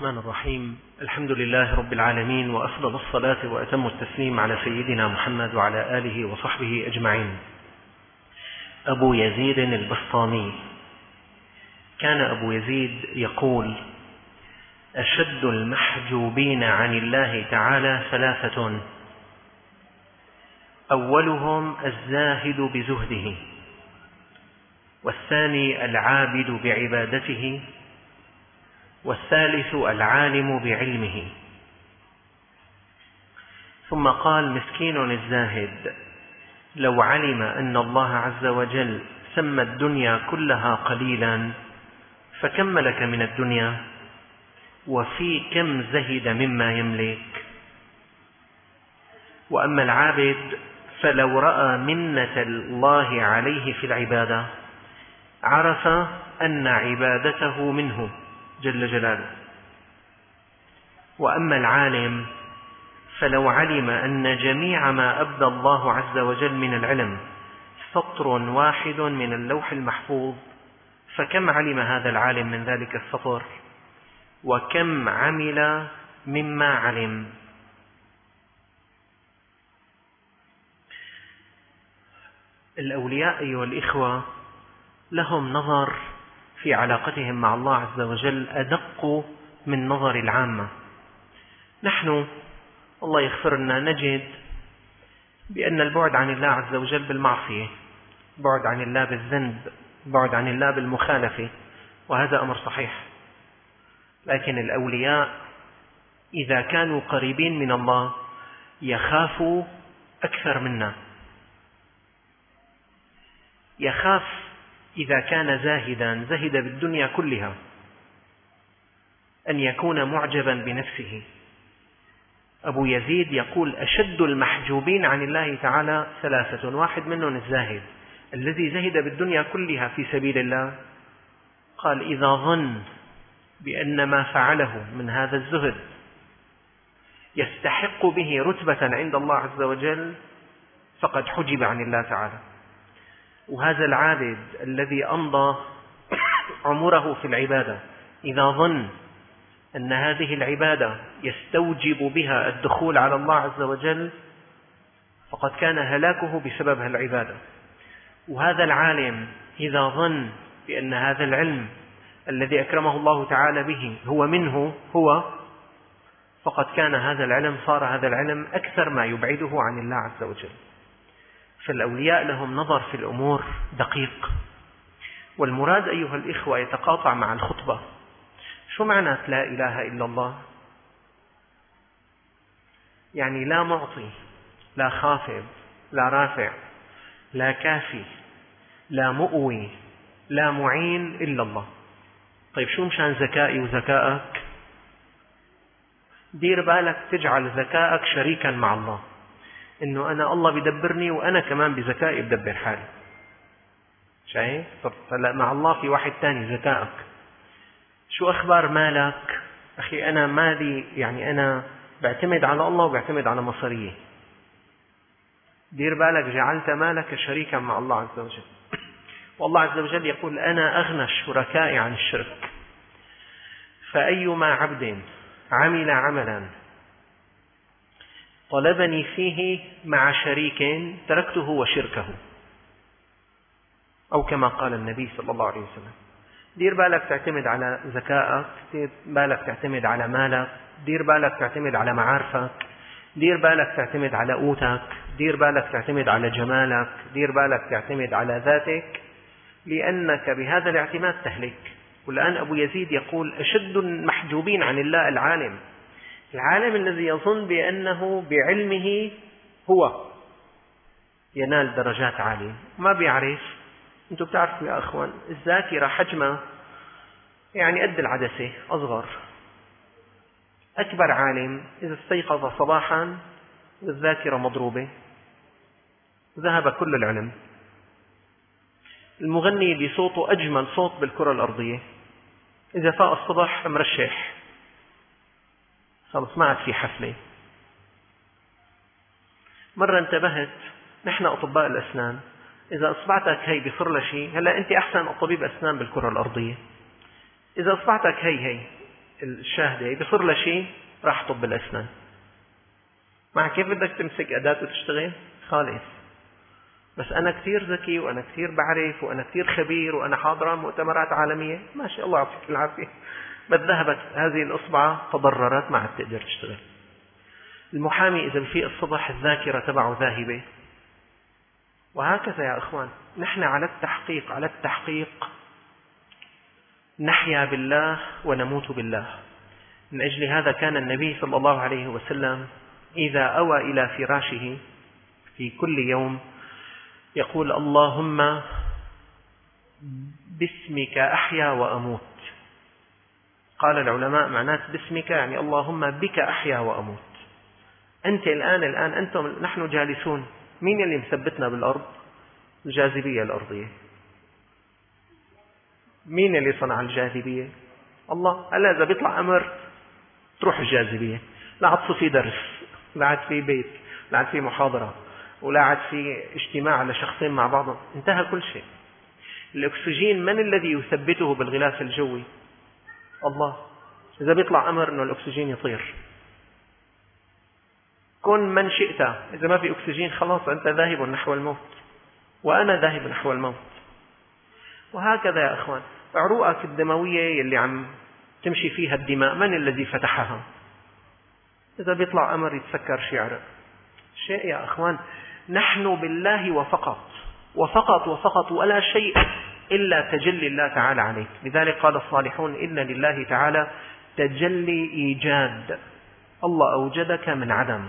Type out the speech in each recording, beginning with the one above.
الرحمن الرحيم. الحمد لله رب العالمين، وأفضل الصلاة وأتم التسليم على سيدنا محمد وعلى آله وصحبه أجمعين. أبو يزيد البسطامي. كان أبو يزيد يقول: أشد المحجوبين عن الله تعالى ثلاثة: أولهم الزاهد بزهده، والثاني العابد بعبادته، والثالث العالم بعلمه. ثم قال: مسكين الزاهد لو علم أن الله عز وجل سمى الدنيا كلها قليلا فكم ملك من الدنيا، وفي كم زهد مما يملك. وأما العابد فلو رأى منة الله عليه في العبادة عرف أن عبادته منه جل جلاله. وأما العالم فلو علم أن جميع ما أبدى الله عز وجل من العلم سطر واحد من اللوح المحفوظ فكم علم هذا العالم من ذلك السطر، وكم عمل مما علم. الأولياء أيها الإخوة لهم نظر في علاقتهم مع الله عز وجل أدق من نظر العامة. نحن الله يغفر لنا نجد بأن البعد عن الله عز وجل بالمعصية، بعد عن الله بالذنب، بعد عن الله بالمخالفة، وهذا أمر صحيح. لكن الأولياء إذا كانوا قريبين من الله يخافوا أكثر منا. يخاف إذا كان زاهدا زهد بالدنيا كلها أن يكون معجبا بنفسه. أبو يزيد يقول: أشد المحجوبين عن الله تعالى ثلاثة: واحد منهم الزاهد الذي زهد بالدنيا كلها في سبيل الله. قال: إذا ظن بأن ما فعله من هذا الزهد يستحق به رتبة عند الله عز وجل فقد حجب عن الله تعالى. وهذا العابد الذي أمضى عمره في العبادة إذا ظن أن هذه العبادة يستوجب بها الدخول على الله عز وجل فقد كان هلاكه بسبب العبادة. وهذا العالم إذا ظن بأن هذا العلم الذي أكرمه الله تعالى به هو منه هو، فقد كان هذا العلم صار هذا العلم أكثر ما يبعده عن الله عز وجل. فالأولياء لهم نظر في الأمور دقيق. والمراد أيها الإخوة يتقاطع مع الخطبة. شو معنى لا إله إلا الله؟ يعني لا معطي، لا خافض، لا رافع، لا كافي، لا مؤوي، لا معين إلا الله. طيب شو مشان ذكائي وذكائك؟ دير بالك تجعل ذكائك شريكا مع الله، إنه أنا الله بدبرني وأنا كمان بذكائي بدبر حالي. شايف؟ طب هلا مع الله في واحد تاني ذكائك. شو أخبار مالك؟ أخي أنا مالي يعني أنا بعتمد على الله وبعتمد على مصاريه. دير بالك جعلت مالك شريكا مع الله عز وجل. والله عز وجل يقول: أنا أغنى الشركاء عن الشرك. فأيما عبد عمل عملا طلبني فيه مع شريك تركته وشركه، أو كما قال النبي صلى الله عليه وسلم. دير بالك تعتمد على ذكائك، دير بالك تعتمد على مالك، دير بالك تعتمد على معارفك، دير بالك تعتمد على قوتك، دير بالك تعتمد على جمالك، دير بالك تعتمد على ذاتك، لأنك بهذا الاعتماد تهلك. والآن أبو يزيد يقول: أشد المحجوبين عن الله العالم. العالم الذي يظن بأنه بعلمه هو ينال درجات عالية، ما بيعرف. أنتم بتعرفوا يا أخوان الذاكرة حجمها يعني قد العدسة أصغر. أكبر عالم إذا استيقظ صباحا والذاكرة مضروبة ذهب كل العلم. المغني اللي صوته أجمل صوت بالكرة الأرضية إذا فاق الصبح مرشح خلص ما عاد في حفلة. مرة انتبهت، نحن أطباء الأسنان إذا أصبعتك هي بصير لها شيء. هلا أنت أحسن طبيب أسنان بالكرة الأرضية. إذا أصبعتك هي الشاهدة بصير له شيء راح طب الأسنان. مع كيف بدك تمسك أداة وتشتغل خالص. بس أنا كثير ذكي وأنا كثير بعرف وأنا كثير خبير وأنا حاضرة مؤتمرات عالمية، ما شاء الله يعطيك العافية، بس ذهبت هذه الأصبع تضررت ما عاد تقدر تشتغل. المحامي إذا بفيق الصبح الذاكرة تبعه ذاهبة. وهكذا يا إخوان، نحن على التحقيق نحيا بالله ونموت بالله. من أجل هذا كان النبي صلى الله عليه وسلم إذا أوى إلى فراشه في كل يوم يقول اللهم باسمك أحيا وأموت. قال العلماء معنات باسمك يعني اللهم بك أحيا وأموت. أنت الآن أنتم نحن جالسون، مين اللي مثبتنا بالأرض؟ الجاذبية الأرضية. مين اللي صنع الجاذبية؟ الله. هلا إذا بيطلع أمر تروح الجاذبية، لا عاد في درس، لا عاد في بيت، لا عاد في محاضرة، ولا عاد في اجتماع لشخصين مع بعضهم، انتهى كل شيء. الأكسجين من الذي يثبته بالغلاف الجوي؟ الله. إذا بيطلع أمر أنه الأكسجين يطير، كن من شئت، إذا ما في أكسجين خلاص أنت ذاهب نحو الموت وأنا ذاهب نحو الموت. وهكذا يا أخوان، عروقك الدموية اللي عم تمشي فيها الدماء من الذي فتحها؟ إذا بيطلع أمر يتسكر شيء يا أخوان، نحن بالله وفقط ولا شيء إلا تجلي الله تعالى عليك. لذلك قال الصالحون إن لله تعالى تجلي إيجاد، الله أوجدك من عدم،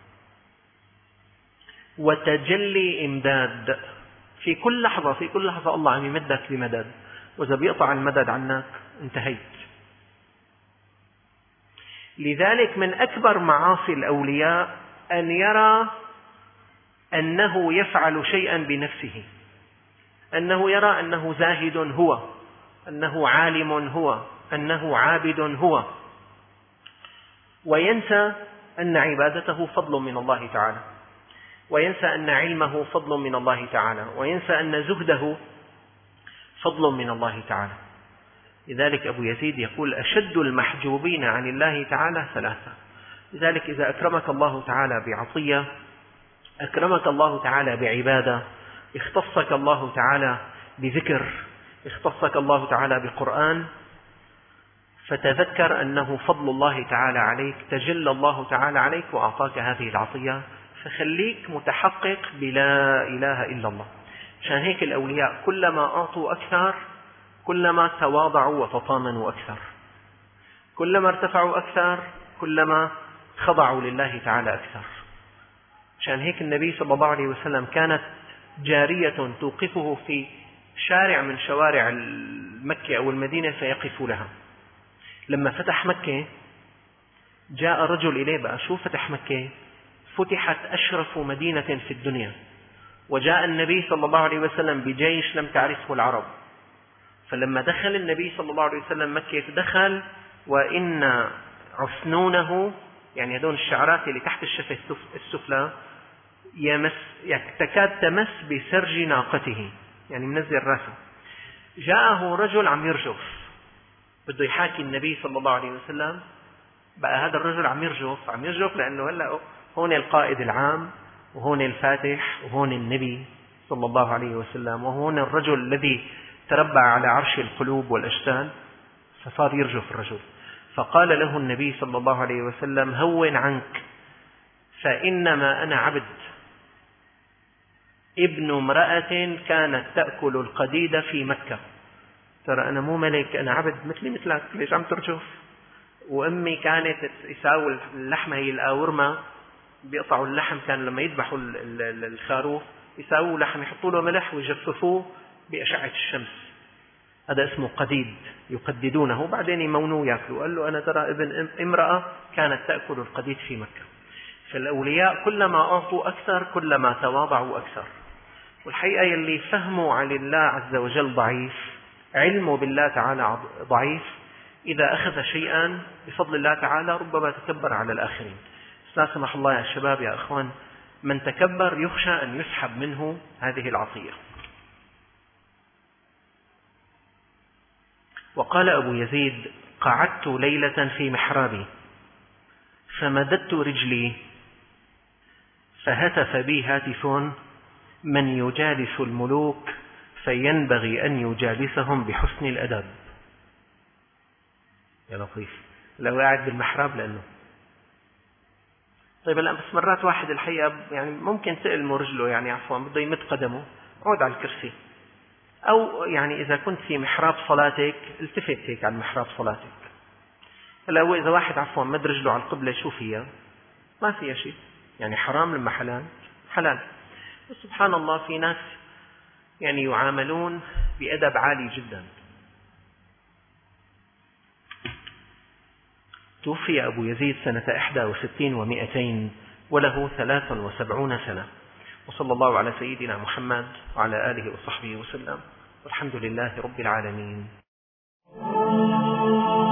وتجلي إمداد، في كل لحظة الله عم يمدك بمدد، وإذا بيقطع المدد عنك انتهيت. لذلك من أكبر معاصي الأولياء أن يرى أنه يفعل شيئا بنفسه، أنه يرى أنه زاهد هو، أنه عالم هو، أنه عابد هو، وينسى أن عبادته فضل من الله تعالى، وينسى أن علمه فضل من الله تعالى، وينسى أن زهده فضل من الله تعالى. لذلك أبو يزيد يقول أشد المحجوبين عن الله تعالى ثلاثة. لذلك إذا أكرمك الله تعالى بعطية، أكرمك الله تعالى بعبادة، اختصك الله تعالى بذكر، اختصك الله تعالى بقرآن، فتذكر أنه فضل الله تعالى عليك، تجلى الله تعالى عليك وأعطاك هذه العطية، فخليك متحقق بلا إله إلا الله. عشان هيك الأولياء كلما أعطوا أكثر كلما تواضعوا وتطامنوا أكثر، كلما ارتفعوا أكثر كلما خضعوا لله تعالى أكثر. عشان هيك النبي صلى الله عليه وسلم كانت جارية توقفه في شارع من شوارع مكة أو المدينة فيقف لها. لما فتح مكة جاء رجل إليه، بقى شو فتح مكة؟ فتحت أشرف مدينة في الدنيا، وجاء النبي صلى الله عليه وسلم بجيش لم تعرفه العرب. فلما دخل النبي صلى الله عليه وسلم مكة دخل وإن عسنونه، يعني هذول الشعرات اللي تحت الشفة السفلى تكاد تمس بسرج ناقته، يعني منزل راسه. جاءه رجل عم يرجف بده يحاكي النبي صلى الله عليه وسلم. بقى هذا الرجل عم يرجف لأنه هلأ هون القائد العام، وهون الفاتح، وهون النبي صلى الله عليه وسلم، وهون الرجل الذي تربع على عرش القلوب والأجساد، فصار يرجف الرجل. فقال له النبي صلى الله عليه وسلم هون عنك، فإنما أنا عبد ابن امرأة كانت تأكل القديد في مكة. ترى أنا مو ملك، أنا عبد مثلي مثلك، ليش عم ترجف؟ وأمي كانت يساوي اللحمة، هي الآورمة، بيقطعوا اللحم، كان لما يذبحوا الخروف يساووا لحم، يحطوا له ملح ويجففوه بأشعة الشمس، هذا اسمه قديد، يقددونه بعدين يمونوه يأكلوا. قال له أنا ترى ابن امرأة كانت تأكل القديد في مكة. فالأولياء كلما أعطوا أكثر كلما تواضعوا أكثر. والحقيقة يلي فهموا عن الله عز وجل ضعيف، علمه بالله تعالى ضعيف، إذا أخذ شيئا بفضل الله تعالى ربما تكبر على الآخرين. لا سمح الله يا شباب يا أخوان، من تكبر يخشى أن يسحب منه هذه العطية. وقال أبو يزيد قعدت ليلة في محرابي فمددت رجلي فهتف بي هاتف: من يجالس الملوك فينبغي أن يجالسهم بحسن الأدب. يا لطيف، لو قاعد بالمحراب لأنه طيب الآن بس مرات واحد الحقيقة يعني ممكن تألمه رجله، يعني عفوا بده يمد قدمه، عود على الكرسي. أو يعني إذا كنت في محراب صلاتك التفت هيك على محراب صلاتك. هلا إذا واحد عفوا مد رجله على القبلة شو فيها؟ ما فيها شيء، يعني حرام لما حلال. سبحان الله في ناس يعني يعاملون بأدب عالي جدا. توفي أبو يزيد سنة 61 و200 وله 73 سنة. وصلى الله على سيدنا محمد وعلى آله وصحبه وسلم، والحمد لله رب العالمين.